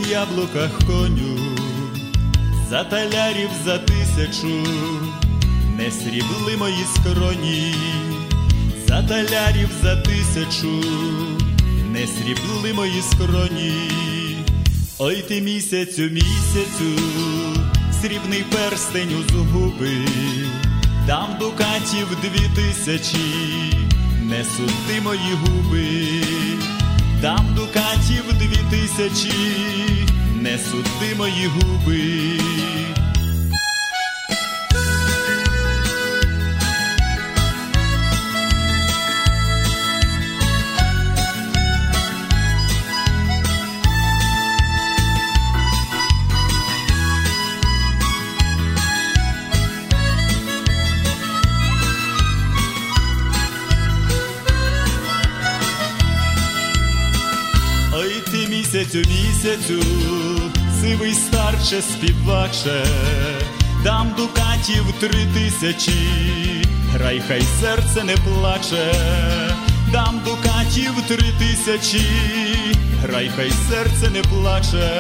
яблуках коню, за талярів за 1000, не срібли мої скроні, за талярів за 1000, не срібли мої скроні. Ой ти місяцю, місяцю, срібний перстень у згуби, дам дукатів 2000, не суди мої губи. Дам дукатів 2000, не суди мої губи. Ой ти місяцю, місяцю, сивий старче співаче, дам дукатів 3000, грай, хай серце не плаче. Дам дукатів 3000, грай, хай серце не плаче.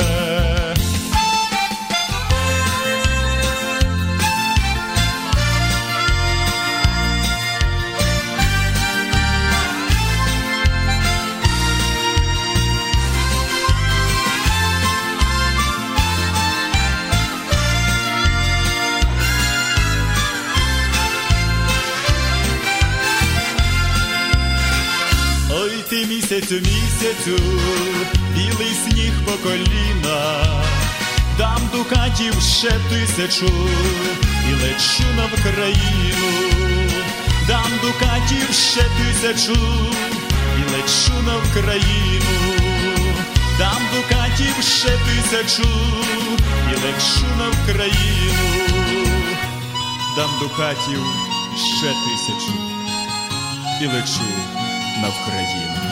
Ой ти місяцю, місяцю, білий сніг по коліна, дам дукатів ще 1000 і лечу на Вкраїну. Дам дукатів ще 1000 і лечу на Вкраїну. Дам дукатів ще 1000 і лечу на Вкраїну. Дам дукатів ще 1000 і лечу на Вкраїну.